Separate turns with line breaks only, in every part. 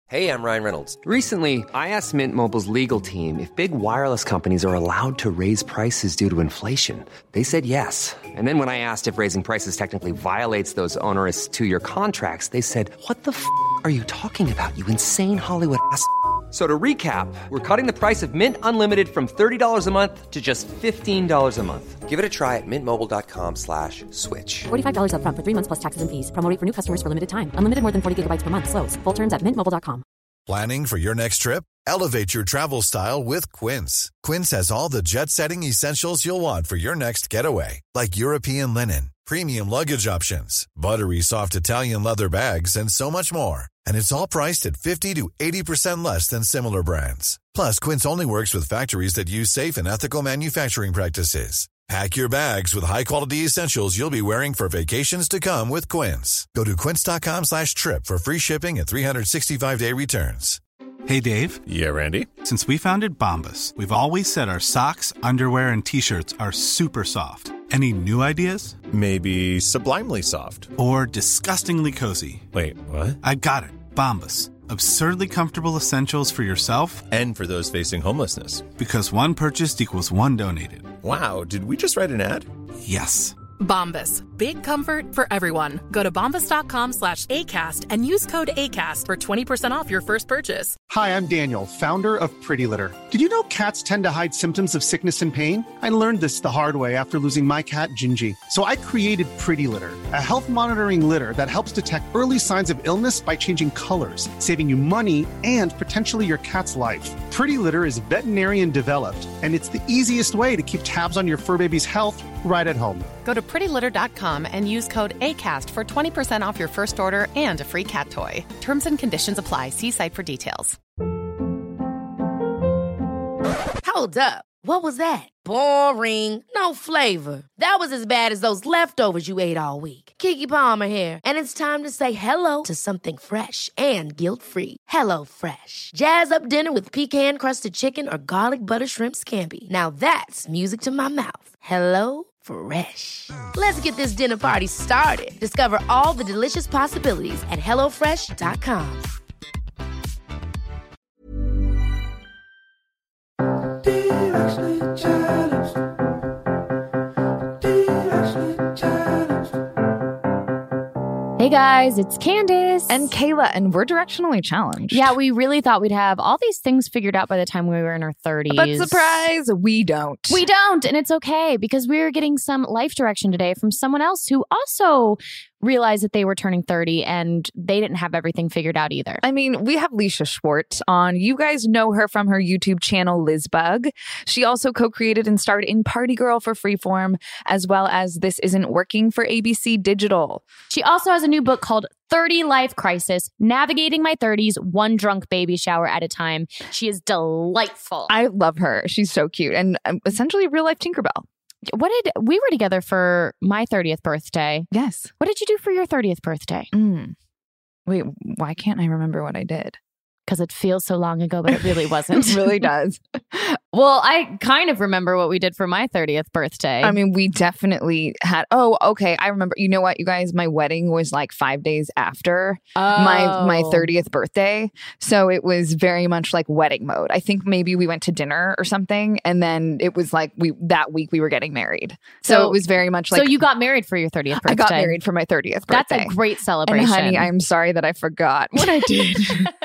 Hey, I'm Ryan Reynolds.
Recently, I asked Mint Mobile's legal team if big wireless companies are allowed to raise prices due to inflation. They said yes. And then when I asked if raising prices technically violates those onerous two-year contracts, they said, "What the f*** are you talking about, you insane Hollywood ass?" So to recap, we're cutting the price of Mint Unlimited from $30 a month to just $15 a month.
Give it a try at mintmobile.com/switch.
$45 up front for 3 months plus taxes and fees. Promo rate for new customers for limited time. Unlimited more than 40 gigabytes per month. Slows full terms at mintmobile.com.
Planning for your next trip? Elevate your travel style with Quince. Quince has all the jet-setting essentials you'll want for your next getaway, like European linen, premium luggage options, buttery soft Italian leather bags, and so much more. And it's all priced at 50 to 80% less than similar brands. Plus, Quince only works with factories that use safe and ethical manufacturing practices. Pack your bags with high-quality essentials you'll be wearing for vacations to come with Quince. Go to quince.com/trip for free shipping and 365-day returns.
Hey, Dave.
Yeah, Randy.
Since we founded Bombas, we've always said our socks, underwear, and T-shirts are super soft. Any new ideas?
Maybe sublimely soft.
Or disgustingly cozy.
Wait, what?
I got it. Bombas. Absurdly comfortable essentials for yourself
and for those facing homelessness.
Because one purchased equals one donated.
Wow, did we just write an ad?
Yes.
Bombas. Big comfort for everyone. Go to bombas.com/ACAST and use code ACAST for 20% off your first purchase.
Hi, I'm Daniel, founder of Pretty Litter. Did you know cats tend to hide symptoms of sickness and pain? I learned this the hard way after losing my cat, Gingy. So I created Pretty Litter, a health monitoring litter that helps detect early signs of illness by changing colors, saving you money and potentially your cat's life. Pretty Litter is veterinarian developed, and it's the easiest way to keep tabs on your fur baby's health right at home.
Go to prettylitter.com and use code ACAST for 20% off your first order and a free cat toy. Terms and conditions apply. See site for details.
Hold up. What was that? Boring. No flavor. That was as bad as those leftovers you ate all week. Keke Palmer here, and it's time to say hello to something fresh and guilt-free. Hello Fresh. Jazz up dinner with pecan-crusted chicken or garlic butter shrimp scampi. Now that's music to my mouth. Hello Fresh. Let's get this dinner party started. Discover all the delicious possibilities at hellofresh.com.
Hey guys, it's Candace.
And Kayla, and we're directionally challenged.
Yeah, we really thought we'd have all these things figured out by the time we were in our 30s.
But surprise, we don't.
We don't, and it's okay because we're getting some life direction today from someone else who also realized that they were turning 30 and they didn't have everything figured out either.
I mean, we have Leisha Schwartz on. You guys know her from her YouTube channel, Lizbug. She also co-created and starred in Party Girl for Freeform, as well as This Isn't Working for ABC Digital.
She also has a new book called 30 Life Crisis, Navigating My 30s, One Drunk Baby Shower at a Time. She is delightful.
I love her. She's so cute and essentially real life Tinkerbell.
We were together for my 30th birthday.
Yes.
What did you do for your 30th birthday?
Wait, why can't I remember what I did?
Because it feels so long ago, but it really wasn't.
It really does.
Well, I kind of remember what we did for my 30th birthday.
I mean, we definitely had... Oh, okay. I remember. You know what, you guys? My wedding was like 5 days after my 30th birthday. So it was very much like wedding mode. I think maybe we went to dinner or something. And then it was like that week we were getting married. So it was very much like...
So you got married for your 30th birthday?
I got married for my 30th birthday.
That's a great celebration.
And honey, I'm sorry that I forgot what I did.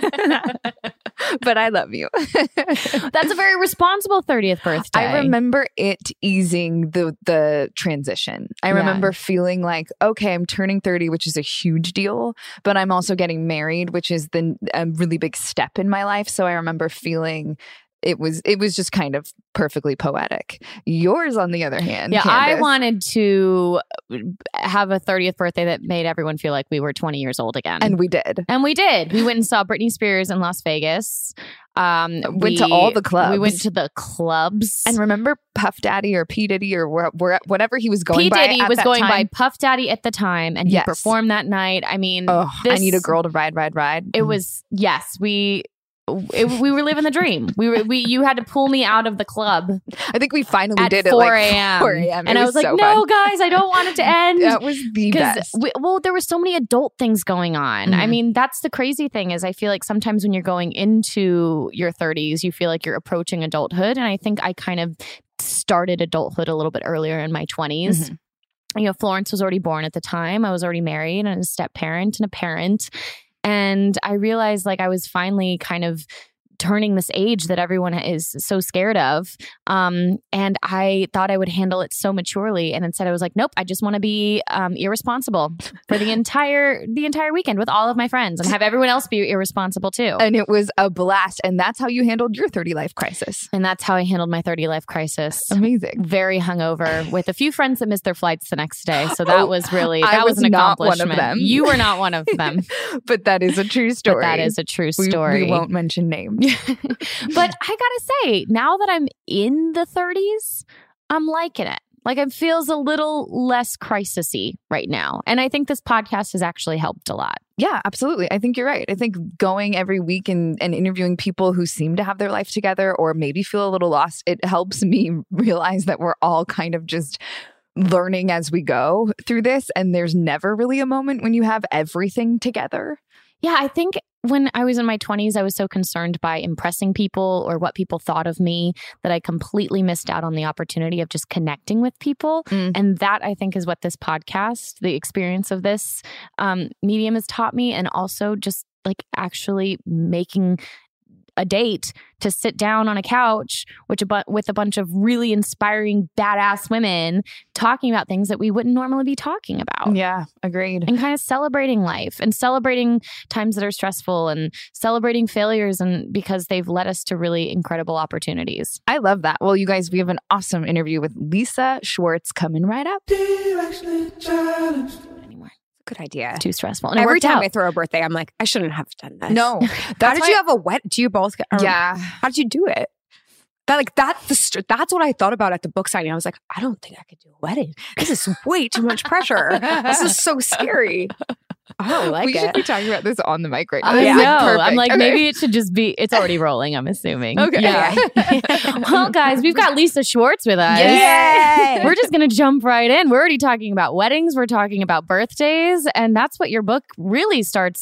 But I love you.
That's a very responsible 30th birthday.
I remember it easing the transition. I remember feeling like, okay, I'm turning 30, which is a huge deal, but I'm also getting married, which is a really big step in my life. So I remember feeling it was just kind of perfectly poetic. Yours, on the other hand,
yeah,
Candace.
I wanted to have a 30th birthday that made everyone feel like we were 20 years old again.
And we did.
We went and saw Britney Spears in Las Vegas.
Went to all the clubs.
We went to the clubs.
And remember Puff Daddy or P. Diddy or whatever he was going by.
P. Diddy was going by Puff Daddy at the time, and he performed that night. I mean,
I need a girl to ride.
It was, yes, we we were living the dream. You had to pull me out of the club.
I think we finally did
4
it like
a.m.
4 a.m.
And I was like,
so
no,
fun.
guys, I don't want it to end.
That was the best.
There were so many adult things going on. I mean, that's the crazy thing is I feel like sometimes when you're going into your 30s, you feel like you're approaching adulthood. And I think I kind of started adulthood a little bit earlier in my 20s. You know, Florence was already born at the time. I was already married and a step parent and a parent. And I realized like I was finally kind of turning this age that everyone is so scared of. And I thought I would handle it so maturely. And instead I was like, nope, I just want to be irresponsible for the entire weekend with all of my friends and have everyone else be irresponsible too.
And it was a blast. And that's how you handled your 30 life crisis.
And that's how I handled my 30 life crisis.
Amazing.
Very hungover with a few friends that missed their flights the next day. So that was really, that was an
not
accomplishment.
one of them.
You were not one of them.
But that is a true story.
But that is a true story.
We won't mention names.
But I gotta say, now that I'm in the 30s, I'm liking it. Like it feels a little less crisisy right now. And I think this podcast has actually helped a lot.
Yeah, absolutely. I think you're right. I think going every week and interviewing people who seem to have their life together or maybe feel a little lost, it helps me realize that we're all kind of just learning as we go through this. And there's never really a moment when you have everything together.
Yeah, I think when I was in my 20s, I was so concerned by impressing people or what people thought of me that I completely missed out on the opportunity of just connecting with people. And that, I think, is what this podcast, the experience of this medium has taught me. And also just like actually making a date to sit down on a couch with a bunch of really inspiring, badass women talking about things that we wouldn't normally be talking about.
Yeah, agreed.
And kind of celebrating life and celebrating times that are stressful and celebrating failures and because they've led us to really incredible opportunities.
I love that. Well, you guys, we have an awesome interview with Lisa Schwartz coming right up.
Good idea.
Too stressful. And
every time
out.
I throw a birthday, I'm like, I shouldn't have done this.
No.
How did you have a wedding? Do you both get?
Yeah.
How did you do it? That's what I thought about at the book signing. I was like, I don't think I could do a wedding. This is way too much pressure. This is so scary. I don't like
we
it.
We should be talking about this on the mic right now.
I know.
Perfect.
I'm like, maybe it should just be, it's already rolling, I'm assuming.
Okay.
Yeah. Well, guys, we've got Lisa Schwartz with us.
Yay!
We're just going to jump right in. We're already talking about weddings. We're talking about birthdays. And that's what your book really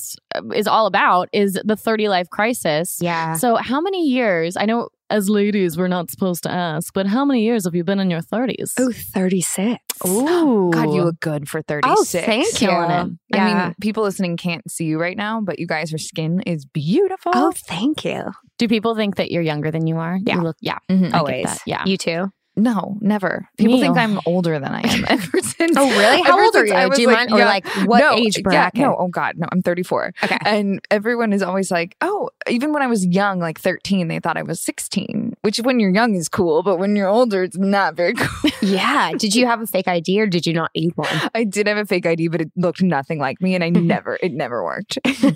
is all about, is the 30 life crisis.
Yeah.
So how many years, I know as ladies, we're not supposed to ask, but how many years have you been in your 30s?
Oh, 36.
Ooh.
God, you look good for 36.
Oh, thank you.
Killing it.
I
Yeah.
mean, people listening can't see you right now, but you guys, your skin is beautiful.
Oh, thank you.
Do people think that you're younger than you are?
Yeah.
You look, yeah.
Mhm.
I get
Always.
that. Yeah.
You too?
No, never. People
Me?
think I'm older than I am. Ever since.
Oh, really? How
ever
old are
since I
you?
was
Do you mind? Or like what age bracket?
Yeah, no, oh God, no, I'm 34.
Okay.
And everyone is always like, oh, even when I was young, like 13, they thought I was 16, which when you're young is cool, but when you're older, it's not very cool.
Yeah. Did you have a fake ID or did you not need one?
I did have a fake ID, but it looked nothing like me, and it never worked.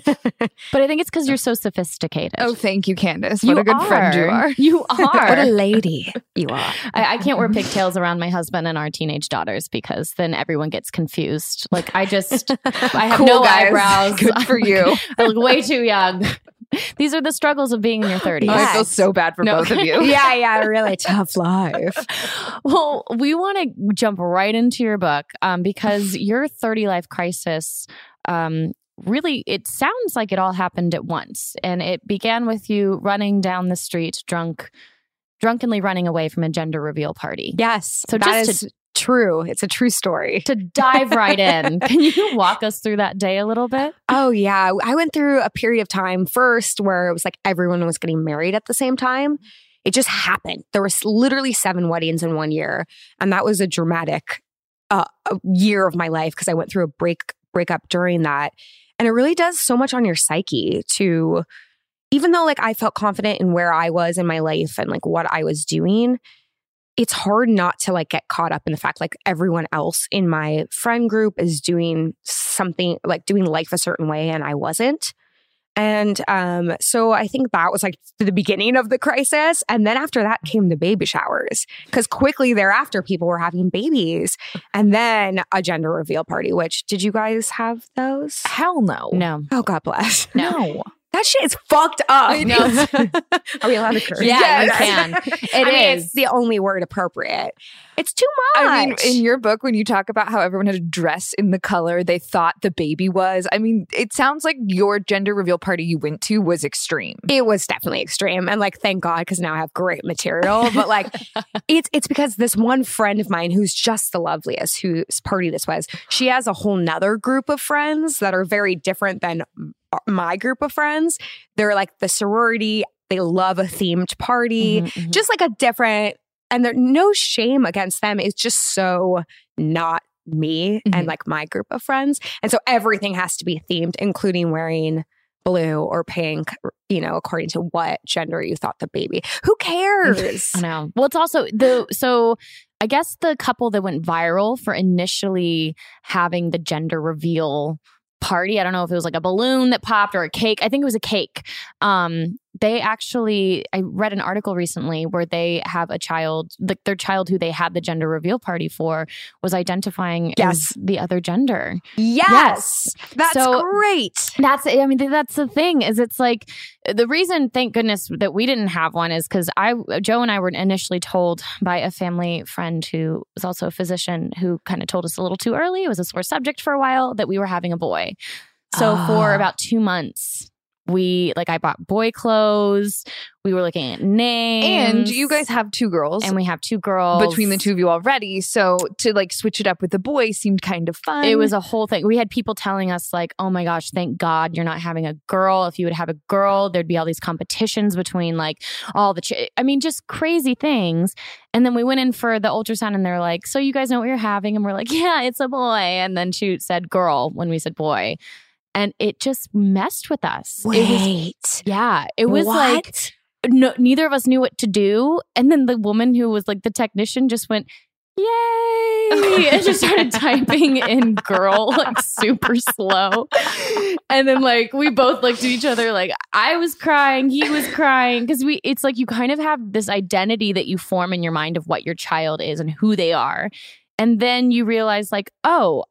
But I think it's because you're so sophisticated.
Oh, thank you, Candace. What a good friend you are.
You are.
What a lady you are.
I can't wear pigtails around my husband and our teenage daughters because then everyone gets confused. Like I have
Cool,
no
guys.
eyebrows.
Good for you.
I look way too young. These are the struggles of being in your 30s.
Oh, I feel so bad for both of you.
Yeah, really tough life.
Well, we want to jump right into your book because your 30 life crisis really, it sounds like it all happened at once. And it began with you running down the street drunkenly running away from a gender reveal party.
Yes.
So
that
just
is true. It's a true story.
To dive right in, can you walk us through that day a little bit?
Oh, yeah. I went through a period of time first where it was like everyone was getting married at the same time. It just happened. There was literally 7 weddings in 1 year. And that was a dramatic year of my life because I went through a breakup during that. And it really does so much on your psyche to, even though like I felt confident in where I was in my life and like what I was doing, it's hard not to like get caught up in the fact like everyone else in my friend group is doing something, like doing life a certain way and I wasn't. And so I think that was like the beginning of the crisis. And then after that came the baby showers because quickly thereafter people were having babies and then a gender reveal party, which did you guys have those?
Hell no.
No.
Oh, God bless.
No.
That shit is fucked up.
I know.
Are we allowed to curse?
Yeah, you can.
It's the only word appropriate. It's too much.
I mean, in your book, when you talk about how everyone had to dress in the color they thought the baby was, I mean, it sounds like your gender reveal party you went to was extreme.
It was definitely extreme. And like, thank God, because now I have great material. But like, it's because this one friend of mine who's just the loveliest, whose party this was, she has a whole nother group of friends that are very different than my group of friends. They're like the sorority. They love a themed party, just like a different, and there's no shame against them. It's just so not me and like my group of friends. And so everything has to be themed, including wearing blue or pink, you know, according to what gender you thought the baby. Who cares?
I know. Well, it's also so I guess the couple that went viral for initially having the gender reveal party, I don't know if it was like a balloon that popped or a cake. I think it was a cake. They actually, I read an article recently where they have a child, like their child who they had the gender reveal party for was identifying as the other gender.
Yes. That's great.
That's the thing is it's like the reason, thank goodness, that we didn't have one is because Joe and I were initially told by a family friend who was also a physician who kind of told us a little too early. It was a sore subject for a while that we were having a boy. So for about 2 months, I bought boy clothes. We were looking at names.
And you guys have 2 girls.
And we have 2 girls.
Between the 2 of you already. So to like switch it up with the boy seemed kind of fun.
It was a whole thing. We had people telling us like, oh my gosh, thank God you're not having a girl. If you would have a girl, there'd be all these competitions between like all the, just crazy things. And then we went in for the ultrasound and they're like, so you guys know what you're having? And we're like, yeah, it's a boy. And then she said girl when we said boy. And it just messed with us. It was like, no, neither of us knew what to do. And then the woman who was like the technician just went, yay, and just started typing in girl like super slow. And then like we both looked at each other like I was crying, he was crying. Because it's like you kind of have this identity that you form in your mind of what your child is and who they are. And then you realize like, oh,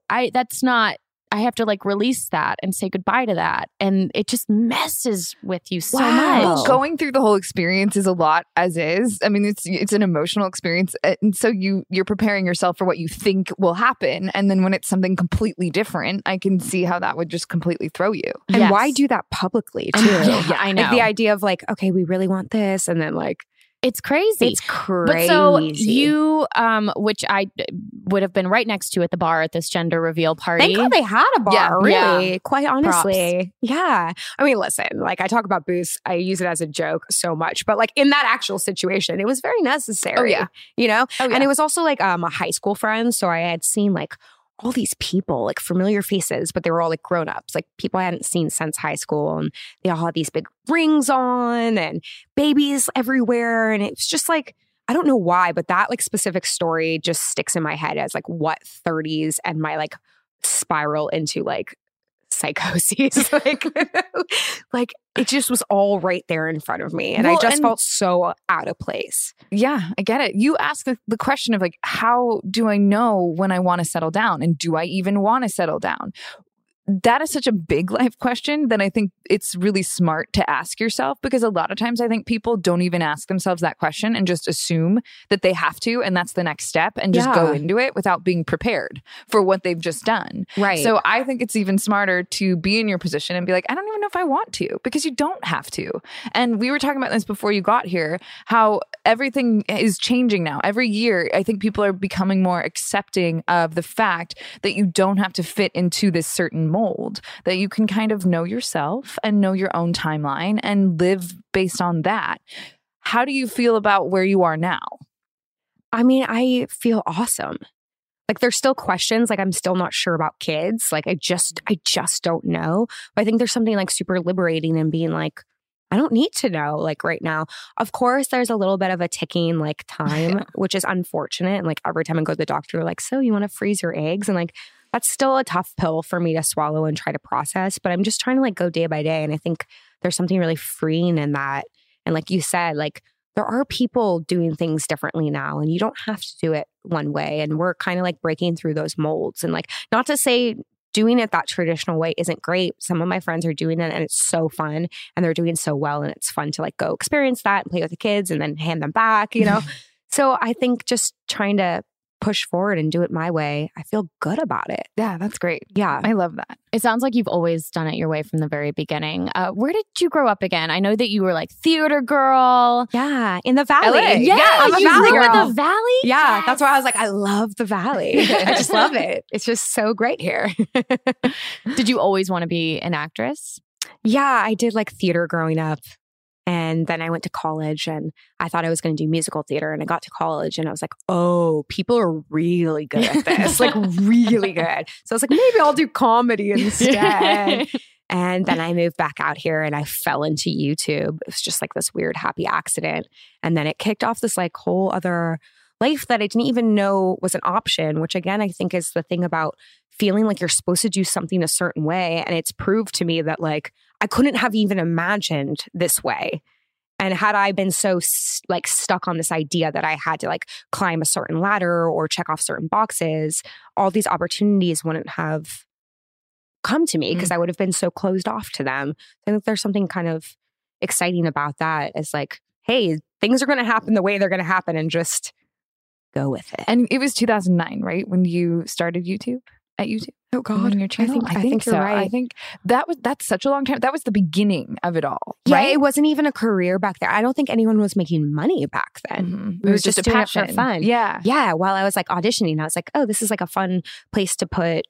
I have to like release that and say goodbye to that. And it just messes with you so much.
Going through the whole experience is a lot as is. I mean, it's an emotional experience. And so you're preparing yourself for what you think will happen. And then when it's something completely different, I can see how that would just completely throw you.
And why do that publicly too?
Yeah, I know.
Like the idea of like, okay, we really want this. And then like,
it's crazy.
It's crazy.
But so you, which I would have been right next to at the bar at this gender reveal party.
Thank God they had a bar, really.
Yeah.
Quite honestly.
Props.
Yeah. I mean, listen, like I talk about booze, I use it as a joke so much, but like in that actual situation, it was very necessary.
Oh, yeah.
You know?
Oh, yeah.
And it was also like a high school friend. So I had seen like all these people, like familiar faces, but they were all like grown-ups, like people I hadn't seen since high school. And they all had these big rings on and babies everywhere. And it's just like, I don't know why, but that like specific story just sticks in my head as like what 30s and my like spiral into like psychoses. like it just was all right there in front of me. And I just felt so out of place.
Yeah, I get it. You ask the question of like, how do I know when I want to settle down? And do I even want to settle down? That is such a big life question that I think it's really smart to ask yourself, because a lot of times I think people don't even ask themselves that question and just assume that they have to, and that's the next step, and just go into it without being prepared for what they've just done.
Right.
So I think it's even smarter to be in your position and be like, I don't even know if I want to, because you don't have to. And we were talking about this before you got here, how everything is changing now. Every year, I think people are becoming more accepting of the fact that you don't have to fit into this certain mold, that you can kind of know yourself and know your own timeline and live based on that. How do you feel about where you are now?
I mean, I feel awesome. Like there's still questions, like I'm still not sure about kids. Like I just don't know. But I think there's something like super liberating in being like, I don't need to know like right now. Of course, there's a little bit of a ticking like time, which is unfortunate. And like every time I go to the doctor, like, so you want to freeze your eggs? And like, that's still a tough pill for me to swallow and try to process. But I'm just trying to like go day by day. And I think there's something really freeing in that. And like you said, like there are people doing things differently now, and you don't have to do it one way. And we're kind of like breaking through those molds. And like, not to say doing it that traditional way isn't great. Some of my friends are doing it and it's so fun and they're doing so well. And it's fun to like go experience that and play with the kids and then hand them back, you know? So I think just trying to push forward and do it my way, I feel good about it.
Yeah, that's great.
Yeah.
I love that.
It sounds like you've always done it your way from the very beginning. Where did you grow up again? I know that you were like theater girl.
Yeah, in the Valley.
LA.
Yeah, I'm a
you
Valley
grew
girl.
in the Valley?
Yeah, that's why I was like, I love the Valley. I just love it. It's just so great here.
Did you always want to be an actress?
Yeah, I did like theater growing up. And then I went to college and I thought I was going to do musical theater. And I got to college and I was like, oh, people are really good at this, like really good. So I was like, maybe I'll do comedy instead. And then I moved back out here and I fell into YouTube. It was just like this weird happy accident. And then it kicked off this like whole other life that I didn't even know was an option, which again, I think is the thing about feeling like you're supposed to do something a certain way. And it's proved to me that like I couldn't have even imagined this way. And had I been so like stuck on this idea that I had to like climb a certain ladder or check off certain boxes, all these opportunities wouldn't have come to me because I would have been so closed off to them. I think there's something kind of exciting about that. It's like, hey, things are going to happen the way they're going to happen and just go with it.
And it was 2009, right? When you started YouTube? At YouTube?
Oh God,
on your channel?
I think you're
so.
right.
I think that's such a long time. That was the beginning of it all,
yeah,
right?
It wasn't even a career back there. I don't think anyone was making money back then.
Mm-hmm.
We were just doing
passion.
it for fun.
Yeah.
Yeah. While I was like auditioning, I was like, oh, this is like a fun place to put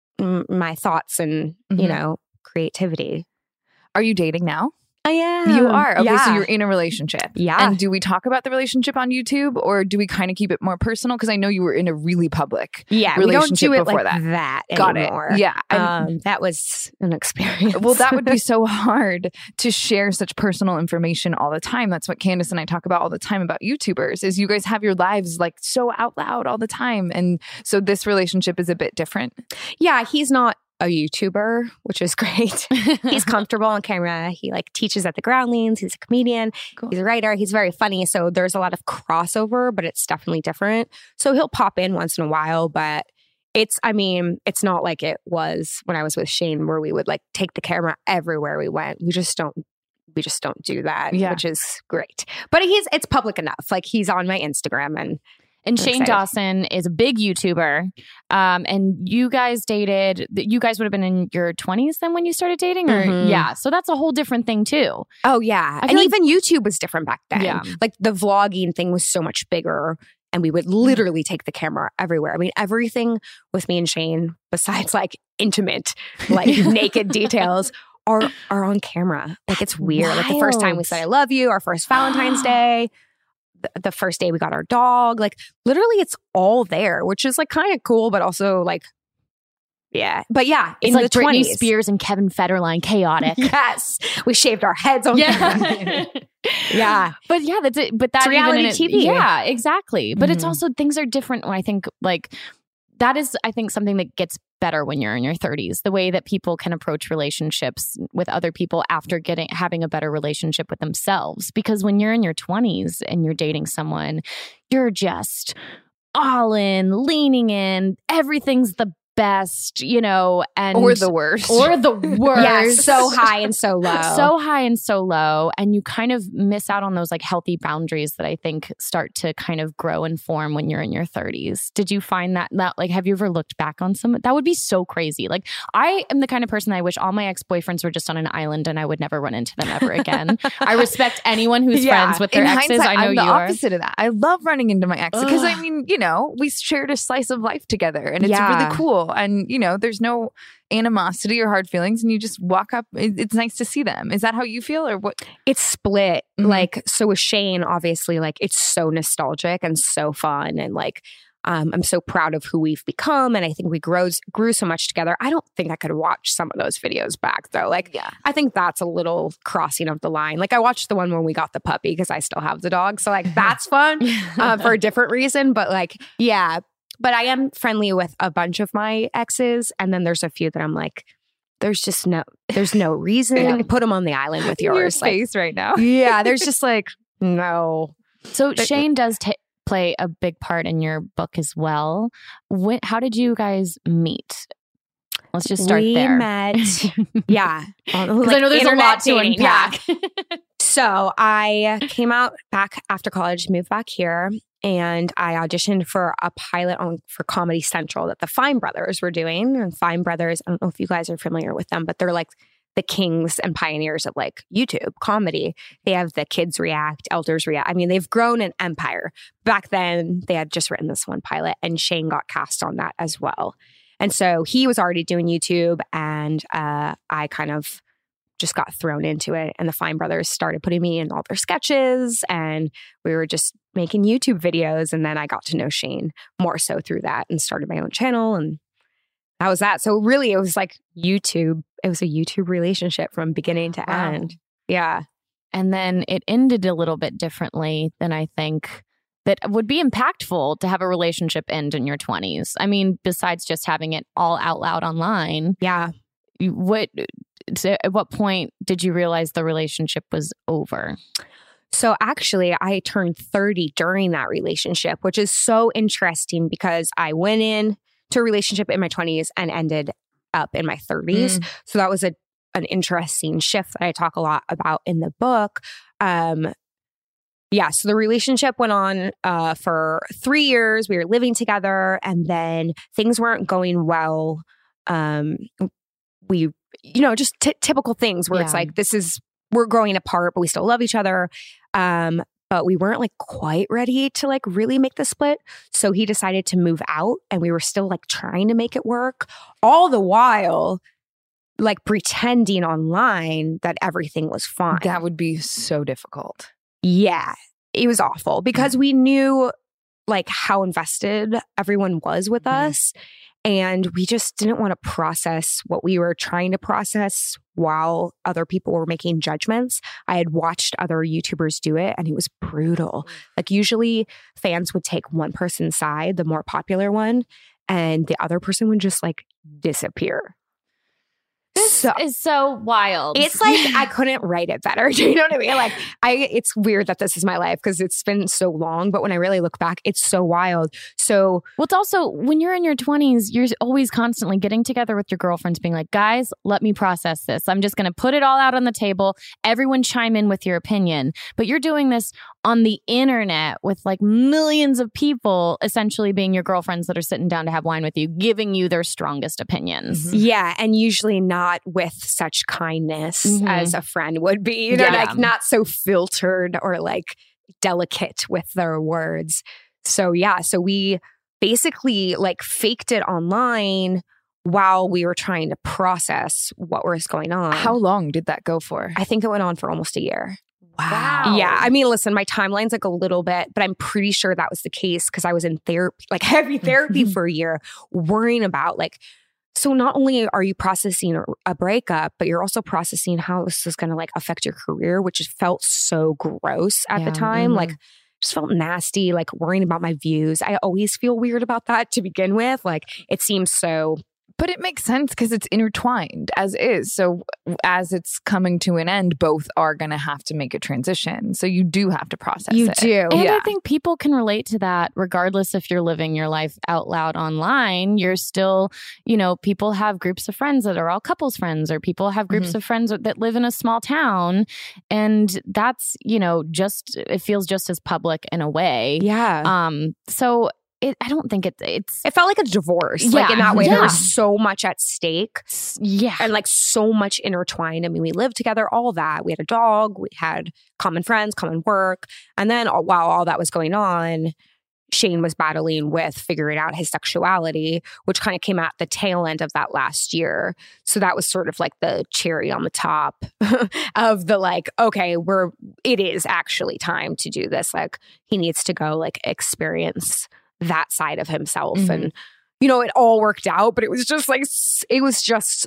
my thoughts and, you know, creativity.
Are you dating now?
I am.
You are. Okay,
yeah.
so you're in a relationship.
Yeah.
And do we talk about the relationship on YouTube or do we kind of keep it more personal? Because I know you were in a really public relationship
we don't do it
before
like
that.
Got
anymore.
it.
Yeah.
That was an experience.
Well, that would be so hard to share such personal information all the time. That's what Candace and I talk about all the time about YouTubers is you guys have your lives like so out loud all the time. And so this relationship is a bit different.
Yeah, he's not a YouTuber, which is great. He's comfortable on camera. He like teaches at the Groundlings. He's a comedian. Cool. He's a writer. He's very funny. So there's a lot of crossover, but it's definitely different. So he'll pop in once in a while, but it's not like it was when I was with Shane where we would like take the camera everywhere we went. We just don't do that, which is great. But it's public enough. Like he's on my Instagram
and Shane Dawson is a big YouTuber. And you guys dated, you guys would have been in your 20s then when you started dating? Or yeah. So that's a whole different thing too.
Oh yeah. And even YouTube was different back then.
Yeah.
Like the vlogging thing was so much bigger and we would literally take the camera everywhere. I mean, everything with me and Shane, besides like intimate, like naked details are on camera. Like it's weird.
Wild.
Like the first time we said I love you, our first Valentine's Day, the first day we got our dog, like literally it's all there, which is like kind of cool, but also like, yeah. But yeah,
it's
in
like
the
Britney
20s.
Spears and Kevin Federline, chaotic.
Yes. We shaved our heads on camera. Yeah.
But yeah, that's it. But that's
reality TV.
Yeah, exactly. But it's also, things are different when I think like, that is, I think, something that gets better when you're in your 30s. The way that people can approach relationships with other people after having a better relationship with themselves. Because when you're in your 20s and you're dating someone, you're just all in, leaning in. Everything's the best, you know, and
or the worst.
Yeah, so high and so low.
So high and so low. And you kind of miss out on those like healthy boundaries that I think start to kind of grow and form when you're in your 30s. Did you find that like, have you ever looked back on some? That would be so crazy. Like I am the kind of person I wish all my ex-boyfriends were just on an island and I would never run into them ever again. I respect anyone who's friends with their exes. I know
I'm the
you are.
opposite of that. I love running into my exes because I mean, you know, we shared a slice of life together and it's really cool. And, you know, there's no animosity or hard feelings and you just walk up. It's nice to see them. Is that how you feel or what?
It's split. Like, so with Shane, obviously, like it's so nostalgic and so fun. And like, I'm so proud of who we've become. And I think we grew so much together. I don't think I could watch some of those videos back though. Like, I think that's a little crossing of the line. Like I watched the one when we got the puppy because I still have the dog. So like, that's fun for a different reason. But like, yeah. But I am friendly with a bunch of my exes. And then there's a few that I'm like, there's no reason. Put them on the island with yours.
Your face right now.
Yeah. There's just like, no.
So Shane does play a big part in your book as well. How did you guys meet? Let's just start
we
there.
met, yeah.
Because I know there's a lot to unpack.
Yeah. So I came out back after college, moved back here, and I auditioned for a pilot for Comedy Central that the Fine Brothers were doing. And Fine Brothers, I don't know if you guys are familiar with them, but they're like the kings and pioneers of like YouTube comedy. They have the Kids React, Elders React. I mean, they've grown an empire. Back then, they had just written this one pilot, and Shane got cast on that as well. And so he was already doing YouTube, and I kind of just got thrown into it. And the Fine Brothers started putting me in all their sketches, and we were just making YouTube videos. And then I got to know Shane more so through that and started my own channel. And that was that. So really, it was like YouTube. It was a YouTube relationship from beginning to end. Yeah.
And then it ended a little bit differently than I think that would be impactful to have a relationship end in your 20s. I mean, besides just having it all out loud online.
Yeah.
At what point did you realize the relationship was over?
So actually, I turned 30 during that relationship, which is so interesting because I went in to a relationship in my 20s and ended up in my 30s. So that was an interesting shift that I talk a lot about in the book. So the relationship went on for 3 years. We were living together, and then things weren't going well. We, just typical things where it's like, we're growing apart, but we still love each other. But we weren't like quite ready to like really make the split. So he decided to move out, and we were still like trying to make it work, all the while like pretending online that everything was fine.
That would be so difficult.
Yeah, it was awful because we knew like how invested everyone was with us. And we just didn't want to process what we were trying to process while other people were making judgments. I had watched other YouTubers do it, and it was brutal. Like usually fans would take one person's side, the more popular one, and the other person would just like disappear.
This is so wild.
It's like I couldn't write it better. Do you know what I mean? Like it's weird that this is my life because it's been so long. But when I really look back, it's so wild. So
it's also when you're in your 20s, you're always constantly getting together with your girlfriends, being like, guys, let me process this. I'm just going to put it all out on the table. Everyone chime in with your opinion. But you're doing this on the internet with like millions of people essentially being your girlfriends that are sitting down to have wine with you, giving you their strongest opinions.
Yeah. And usually not with such kindness as a friend would be, like not so filtered or like delicate with their words. So so we basically like faked it online while we were trying to process what was going on.
How long did that go for?
I think it went on for almost a year.
Wow.
Yeah. I mean, listen, my timeline's like a little bit, but I'm pretty sure that was the case because I was in therapy, like heavy therapy for a year, worrying about like, so not only are you processing a breakup, but you're also processing how this is going to like affect your career, which just felt so gross at the time. Like just felt nasty, like worrying about my views. I always feel weird about that to begin with. Like it seems so...
But it makes sense because it's intertwined as is. So as it's coming to an end, both are going to have to make a transition. So you do have to process it.
You do.
And I think people can relate to that regardless if you're living your life out loud online. You're still, people have groups of friends that are all couples friends, or people have groups of friends that live in a small town. And that's, it feels just as public in a way.
Yeah.
So I don't think it's...
It felt like a divorce.
Yeah.
Like in that way, there was so much at stake.
Yeah.
And like so much intertwined. I mean, we lived together, all that. We had a dog. We had common friends, common work. And then while all that was going on, Shane was battling with figuring out his sexuality, which kind of came at the tail end of that last year. So that was sort of like the cherry on the top of the like, okay, it is actually time to do this. Like he needs to go like experience that side of himself. And, it all worked out, but it was just like, it was just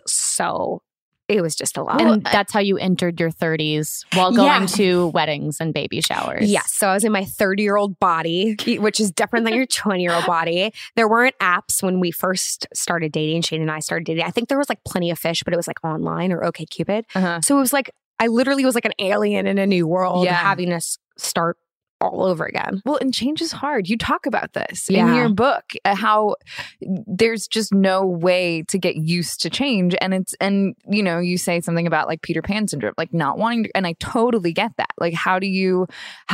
a lot.
And that's how you entered your 30s while going to weddings and baby showers.
Yes. So I was in my 30-year-old body, which is different than your 20-year-old body. There weren't apps when we first started dating. Shane and I started dating. I think there was like Plenty of Fish, but it was like online or OkCupid. So it was like, I literally was like an alien in a new world having to start all over again.
Well, and change is hard. You talk about this
Yeah.
in your book, how there's just no way to get used to change. And you say something about like Peter Pan syndrome, like not wanting to, and I totally get that. Like, how do you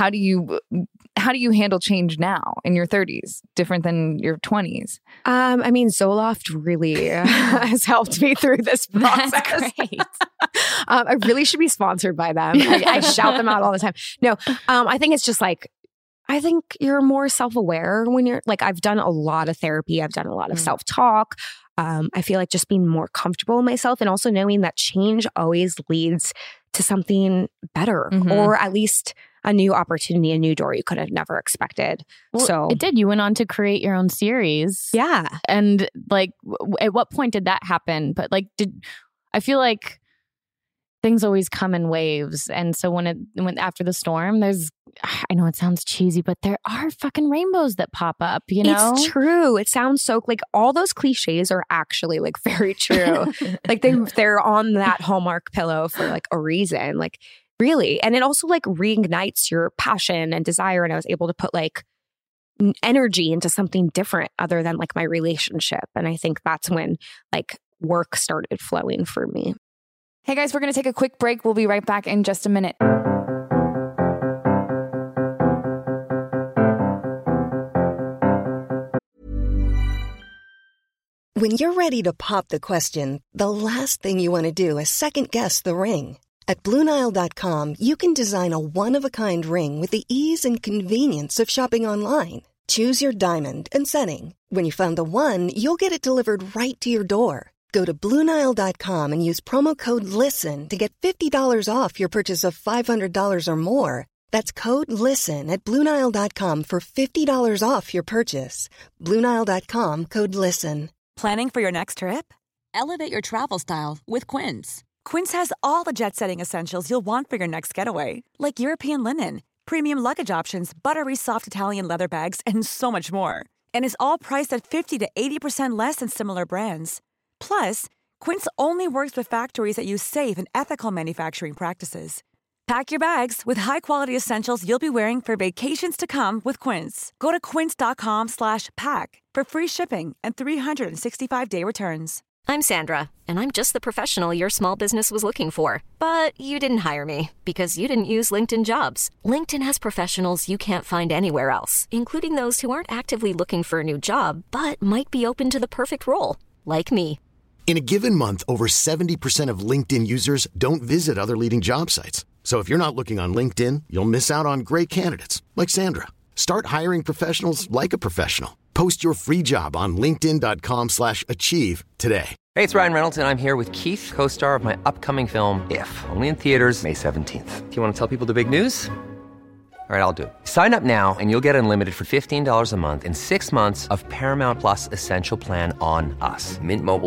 handle change now in your 30s, different than your 20s?
I mean, Zoloft really has helped me through this process.
That's great.
I really should be sponsored by them. I shout them out all the time. No, I think it's just like, I think you're more self-aware when you're like, I've done a lot of therapy. I've done a lot of self-talk. I feel like just being more comfortable in myself and also knowing that change always leads to something better or at least a new opportunity, a new door you could have never expected.
Well,
so
it did. You went on to create your own series.
Yeah.
And like, at what point did that happen? But like, I feel like things always come in waves. And so when after the storm, I know it sounds cheesy, but there are fucking rainbows that pop up, you know?
It's true. It sounds so like all those cliches are actually like very true. Like they're on that Hallmark pillow for like a reason. Like really. And it also like reignites your passion and desire. And I was able to put like energy into something different other than like my relationship. And I think that's when like work started flowing for me.
Hey guys, we're going to take a quick break. We'll be right back in just a minute.
When you're ready to pop the question, the last thing you want to do is second-guess the ring. At BlueNile.com, you can design a one-of-a-kind ring with the ease and convenience of shopping online. Choose your diamond and setting. When you find the one, you'll get it delivered right to your door. Go to BlueNile.com and use promo code LISTEN to get $50 off your purchase of $500 or more. That's code LISTEN at BlueNile.com for $50 off your purchase. BlueNile.com, code LISTEN.
Planning for your next trip? Elevate your travel style with Quince. Quince has all the jet-setting essentials you'll want for your next getaway, like European linen, premium luggage options, buttery soft Italian leather bags, and so much more. And is all priced at 50 to 80% less than similar brands. Plus, Quince only works with factories that use safe and ethical manufacturing practices. Pack your bags with high-quality essentials you'll be wearing for vacations to come with Quince. Go to quince.com/pack for free shipping and 365-day returns.
I'm Sandra, and I'm just the professional your small business was looking for. But you didn't hire me because you didn't use LinkedIn Jobs. LinkedIn has professionals you can't find anywhere else, including those who aren't actively looking for a new job, but might be open to the perfect role, like me.
In a given month, over 70% of LinkedIn users don't visit other leading job sites. So if you're not looking on LinkedIn, you'll miss out on great candidates like Sandra. Start hiring professionals like a professional. Post your free job on linkedin.com/achieve today.
Hey, it's Ryan Reynolds, and I'm here with Keith, co-star of my upcoming film, If, only in theaters May 17th. Do you want to tell people the big news? All right, I'll do it. Sign up now and you'll get unlimited for $15 a month and 6 months of Paramount Plus Essential Plan on us.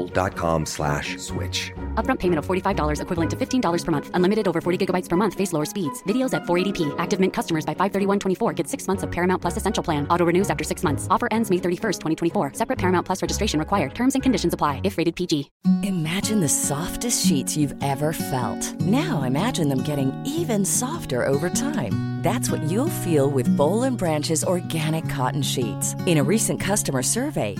MintMobile.com/switch.
Upfront payment of $45 equivalent to $15 per month. Unlimited over 40 gigabytes per month. Face lower speeds. Videos at 480p. Active Mint customers by 531.24 get 6 months of Paramount Plus Essential Plan. Auto renews after 6 months. Offer ends May 31st, 2024. Separate Paramount Plus registration required. Terms and conditions apply if rated PG.
Imagine the softest sheets you've ever felt. Now imagine them getting even softer over time. That's what you'll feel with Boll & Branch's organic cotton sheets. In a recent customer survey,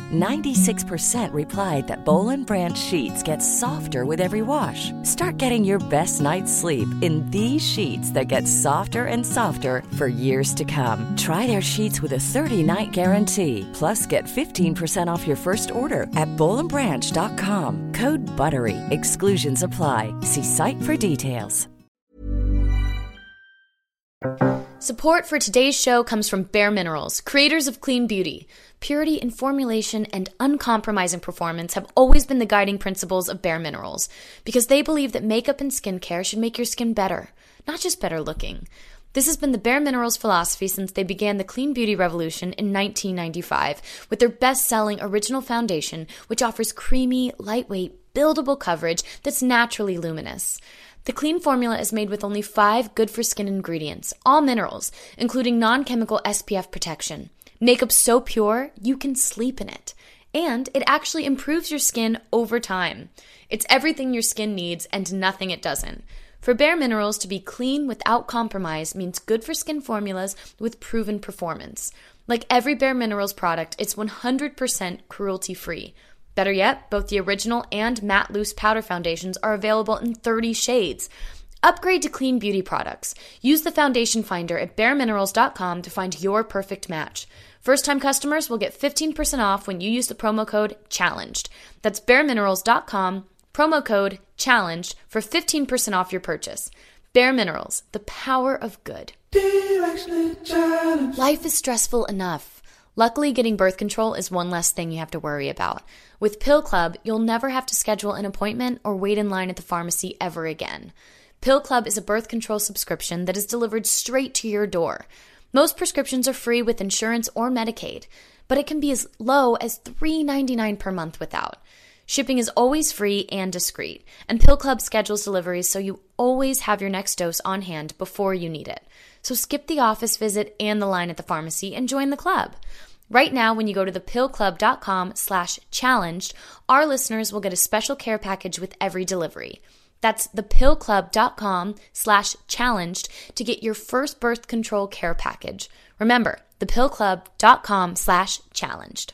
96% replied that Boll & Branch sheets get softer with every wash. Start getting your best night's sleep in these sheets that get softer and softer for years to come. Try their sheets with a 30-night guarantee. Plus, get 15% off your first order at bollandbranch.com. Code BUTTERY. Exclusions apply. See site for details.
Support for today's show comes from Bare Minerals, creators of clean beauty. Purity in formulation and uncompromising performance have always been the guiding principles of Bare Minerals, because they believe that makeup and skincare should make your skin better, not just better looking. This has been the Bare Minerals philosophy since they began the clean beauty revolution in 1995 with their best-selling Original Foundation, which offers creamy, lightweight, buildable coverage that's naturally luminous. The clean formula is made with only 5 good-for-skin ingredients, all minerals, including non-chemical SPF protection. Makeup so pure, you can sleep in it. And it actually improves your skin over time. It's everything your skin needs and nothing it doesn't. For Bare Minerals to be clean without compromise means good for skin formulas with proven performance. Like every Bare Minerals product, it's 100% cruelty-free. Better yet, both the original and matte loose powder foundations are available in 30 shades. Upgrade to clean beauty products. Use the foundation finder at bareminerals.com to find your perfect match. First-time customers will get 15% off when you use the promo code CHALLENGED. That's bareminerals.com, promo code CHALLENGED for 15% off your purchase. Bare Minerals, the power of good. Life is stressful enough. Luckily, getting birth control is one less thing you have to worry about. With Pill Club, you'll never have to schedule an appointment or wait in line at the pharmacy ever again. Pill Club is a birth control subscription that is delivered straight to your door. Most prescriptions are free with insurance or Medicaid, but it can be as low as $3.99 per month without. Shipping is always free and discreet, and Pill Club schedules deliveries so you always have your next dose on hand before you need it. So skip the office visit and the line at the pharmacy and join the club. Right now, when you go to thepillclub.com/challenged, our listeners will get a special care package with every delivery. That's thepillclub.com/challenged to get your first birth control care package. Remember, thepillclub.com/challenged.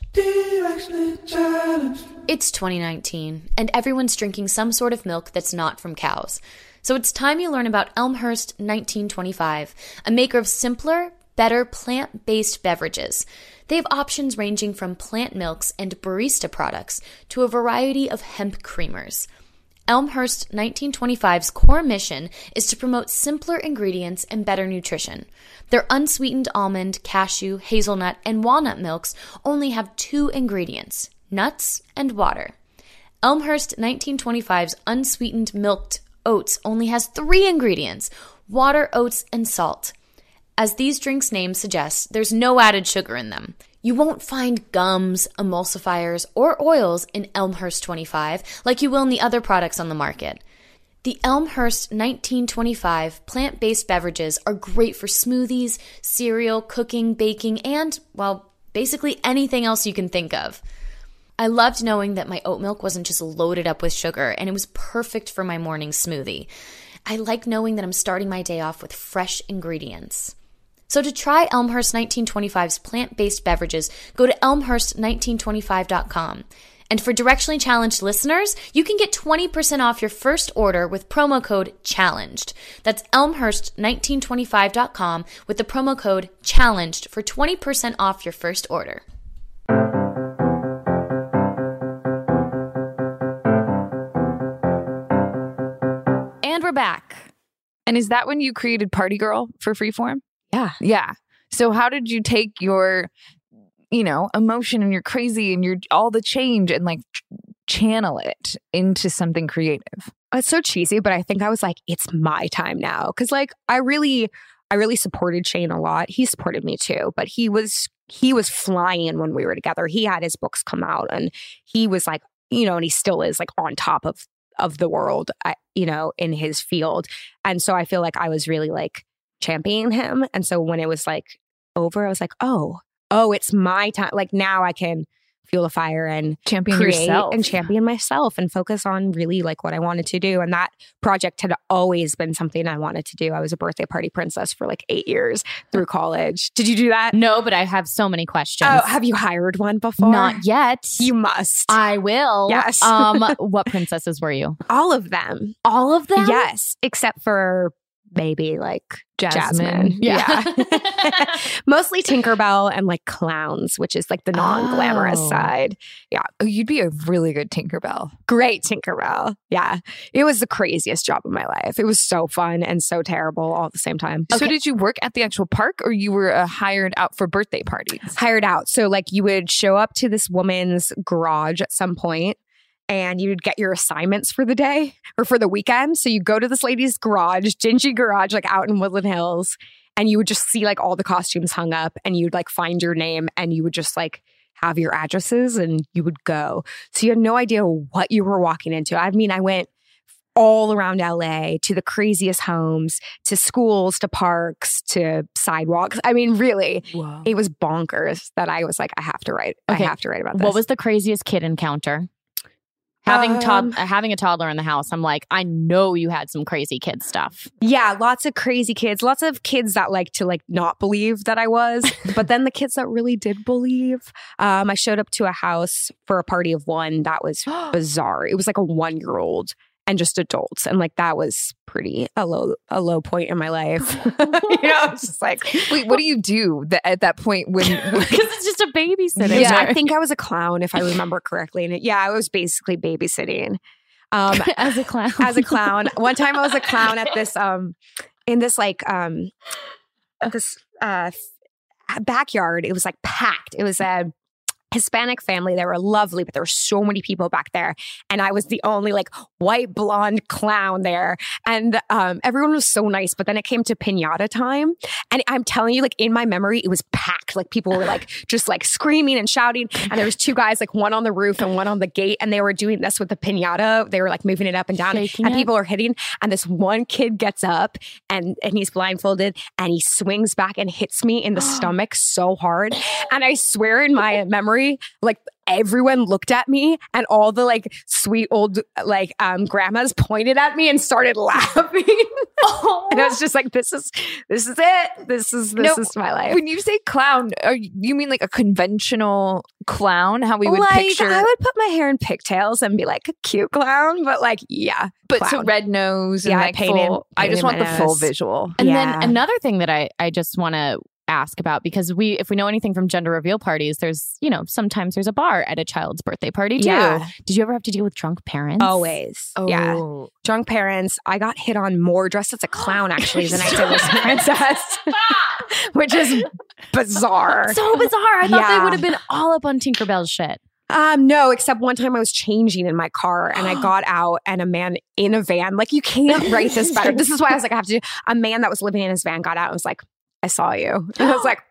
It's 2019, and everyone's drinking some sort of milk that's not from cows. So it's time you learn about Elmhurst 1925, a maker of simpler, better plant-based beverages. They have options ranging from plant milks and barista products to a variety of hemp creamers. Elmhurst 1925's core mission is to promote simpler ingredients and better nutrition. Their unsweetened almond, cashew, hazelnut, and walnut milks only have 2 ingredients, nuts and water. Elmhurst 1925's unsweetened milked oats only has 3 ingredients, water, oats, and salt. As these drinks' names suggest, there's no added sugar in them. You won't find gums, emulsifiers, or oils in Elmhurst 25 like you will in the other products on the market. The Elmhurst 1925 plant-based beverages are great for smoothies, cereal, cooking, baking, and, well, basically anything else you can think of. I loved knowing that my oat milk wasn't just loaded up with sugar, and it was perfect for my morning smoothie. I like knowing that I'm starting my day off with fresh ingredients. So to try Elmhurst 1925's plant-based beverages, go to elmhurst1925.com. And for Directionally Challenged listeners, you can get 20% off your first order with promo code CHALLENGED. That's elmhurst1925.com with the promo code CHALLENGED for 20% off your first order.
And we're back.
And is that when you created Party Girl for Freeform?
Yeah.
Yeah. So how did you take your, emotion and your crazy and your all the change and like channel it into something creative?
It's so cheesy, but I think I was like, it's my time now. Cause like I really supported Shane a lot. He supported me too, but he was flying when we were together. He had his books come out and he was like, and he still is like on top of the world, in his field. And so I feel like I was really like championing him. And so when it was like over, I was like, oh, it's my time. Like now I can fuel the fire and
champion
create
yourself
and champion myself and focus on really like what I wanted to do. And that project had always been something I wanted to do. I was a birthday party princess for like 8 years through college. Did you do that?
No, but I have so many questions.
Oh, have you hired one before?
Not yet.
You must.
I will.
Yes.
What princesses were you?
All of them.
All of them?
Yes. Except for maybe like Jasmine.
Yeah.
Mostly Tinkerbell and like clowns, which is like the non-glamorous side. Yeah.
Oh, you'd be a really good Tinkerbell.
Great Tinkerbell. Yeah. It was the craziest job of my life. It was so fun and so terrible all at the same time.
So did you work at the actual park or you were hired out for birthday parties?
Hired out. So like you would show up to this woman's garage at some point and you would get your assignments for the day or for the weekend. So you go to this lady's garage, dingy garage, like out in Woodland Hills, and you would just see like all the costumes hung up and you'd like find your name and you would just like have your addresses and you would go. So you had no idea what you were walking into. I mean, I went all around LA to the craziest homes, to schools, to parks, to sidewalks. I mean, really, It was bonkers that I was like, I have to write. I have to write about this.
What was the craziest kid encounter? Having a toddler in the house, I'm like, I know you had some crazy kid stuff.
Yeah, lots of crazy kids. Lots of kids that like to like not believe that I was. But then the kids that really did believe. I showed up to a house for a party of one that was bizarre. It was like a 1-year-old and just adults. And like that was pretty a low point in my life. It's just like,
wait, what do you do at that point when
because it's just a babysitting?
Yeah, I think I was a clown if I remember correctly. And I was basically babysitting.
As a clown.
One time I was a clown at this in this like this backyard. It was like packed. It was a Hispanic family. They were lovely, but there were so many people back there. And I was the only like white blonde clown there. And everyone was so nice. But then it came to piñata time. And I'm telling you, like in my memory, it was packed. Like people were like just like screaming and shouting. And there was 2 guys, like one on the roof and one on the gate. And they were doing this with the piñata. They were like moving it up and down.
Shaking
and
it.
people were hitting. And this one kid gets up and he's blindfolded and he swings back and hits me in the stomach so hard. And I swear in my memory, like everyone looked at me and all the like sweet old like grandmas pointed at me and started laughing. And I was just like, this is it. This is my life.
When you say clown, you mean like a conventional clown? How we would
like,
picture?
I would put my hair in pigtails and be like a cute clown, but like,
but
clown.
so red nose and like I just want the full visual.
And then another thing that I just want to ask about, because if we know anything from gender reveal parties, there's, sometimes there's a bar at a child's birthday party too.
Yeah.
Did you ever have to deal with drunk parents?
Always.
Oh.
Yeah. Drunk parents. I got hit on more dressed as a clown actually than I did as a princess. Which is bizarre.
So bizarre. I thought they would have been all up on Tinkerbell's shit.
No, except one time I was changing in my car and I got out and a man in a van, like you can't write this better. This is why I was like, I have to do. A man that was living in his van got out and was like, I saw you. And I was like,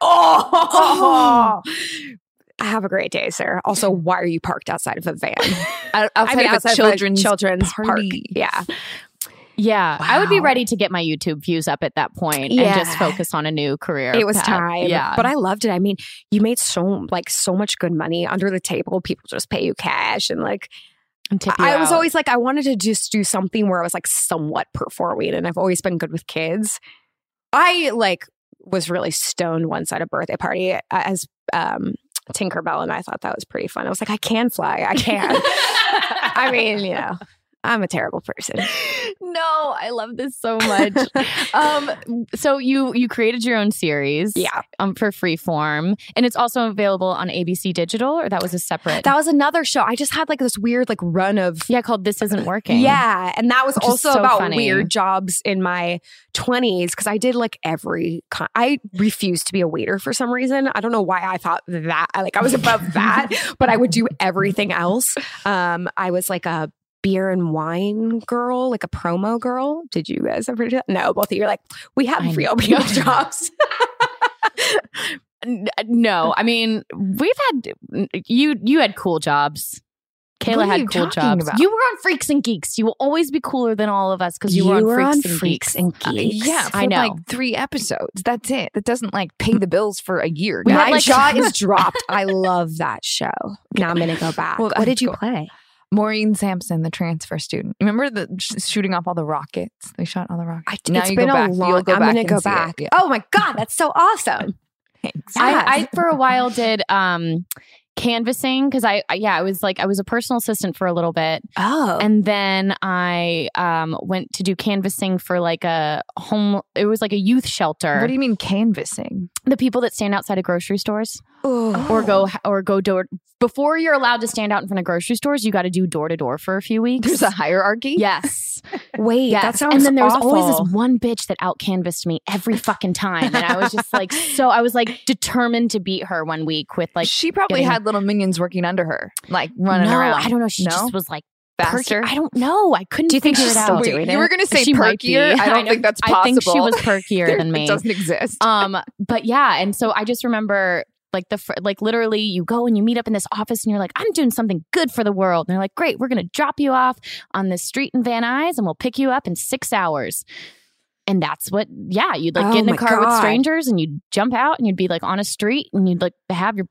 oh. Have a great day, sir. Also, why are you parked outside of a van?
outside of a children's
park. Yeah.
Yeah. Wow. I would be ready to get my YouTube views up at that point and just focus on a new career.
It was time.
Yeah.
But I loved it. I mean, you made so much good money under the table. People just pay you cash and like, I was always like, I wanted to just do something where I was like somewhat performing, and I've always been good with kids. I like was really stoned once at a birthday party as Tinkerbell, and I thought that was pretty fun. I was like, I can fly. I can. I mean, I'm a terrible person.
No, I love this so much. So you created your own series, for Freeform, and it's also available on ABC Digital, or that was a separate?
That was another show. I just had like this weird like run of
called This Isn't Working.
Yeah, and that was also so about
funny.
Weird jobs in my 20s because I did like I refused to be a waiter for some reason. I don't know why I thought that I was above that, but I would do everything else. I was like a beer and wine girl, like a promo girl. Did you guys ever do that? No, both of you are like, we have real people jobs.
No, I mean, we've had, you had cool jobs. Kayla had cool jobs. You were on Freaks and Geeks. You will always be cooler than all of us because you were on Freaks and Geeks.
Yeah, for
I know.
like 3 episodes. That's it. That doesn't like pay the bills for a year.
My jaw is dropped. I love that show. Now I'm going to go back.
Well,
what did you play?
Maureen Sampson, the transfer student. Remember the shooting off all the rockets? They shot all the rockets.
Now
you
been
go back.
I'm going to go back.
Yeah.
Oh my God, that's so awesome.
Thanks.
I for a while did canvassing because I was a personal assistant for a little bit.
Oh.
And then I went to do canvassing for like it was like a youth shelter.
What do you mean canvassing?
The people that stand outside of grocery stores. Or go door. Before you're allowed to stand out in front of grocery stores, you got to do door to door for a few weeks.
There's a hierarchy?
Yes.
Wait, that sounds
And then there was
awful.
always this one bitch that out canvassed me every fucking time. And I was just like, I was like determined to beat her one week with like.
She probably had little minions working under her, like running around.
I don't know. She just was like,
faster.
I don't know. I couldn't.
Do you think
figure
she's
it
still
out.
doing it?
You were going to say
She might be.
perkier. I don't think that's possible.
I think she was perkier than me.
It doesn't exist.
But yeah, and so I just remember like literally you go and you meet up in this office and you're like, I'm doing something good for the world. And they're like, great, we're going to drop you off on this street in Van Nuys and we'll pick you up in 6 hours. And that's what, you'd like get in a car with strangers and you'd jump out and you'd be like on a street and you'd like have your